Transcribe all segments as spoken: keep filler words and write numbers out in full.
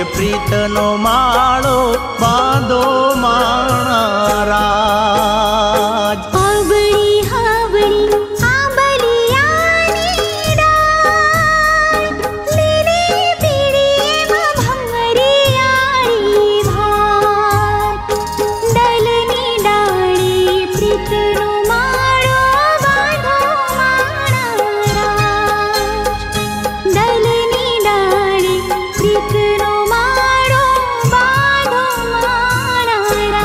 प्रीतनो माळो बांधो माणाराज। आवळी हावळी आंबलियानी डाळ, लिली पिळीम भंगरियाळी भात, डलनी डाळी प्रीतनो माळो बांधो माणाराज, डलनी डाळी प्रीतनो माळो बांधो माणाराज।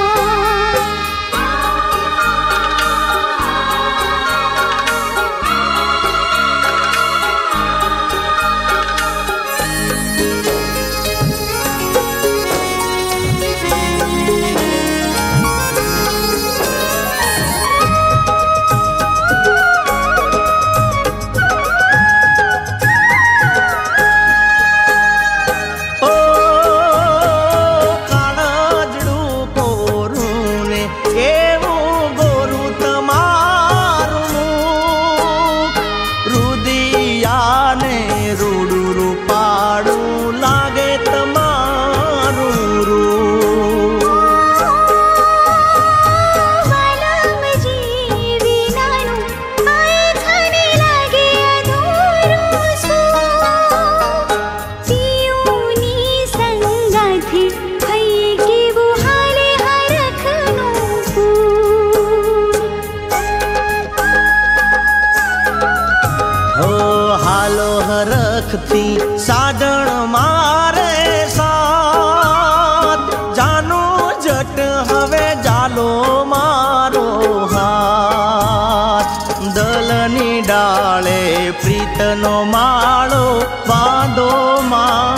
ओ काळजडू कोरूने एवं गोरू तमारू, रुदियाने रूडू रूपाड़ू लागे तमारू रूप। वलम जीविनानु आखने लगे अधूरू सो, पियूनी संगाथी भई के बुहाले हरखनु फूल। हो हालो हरखती साजण मारे साथ, जानो जट हवे जालो मारो हाथ, दलनी डाळे प्रीतनो माळो बांधो मा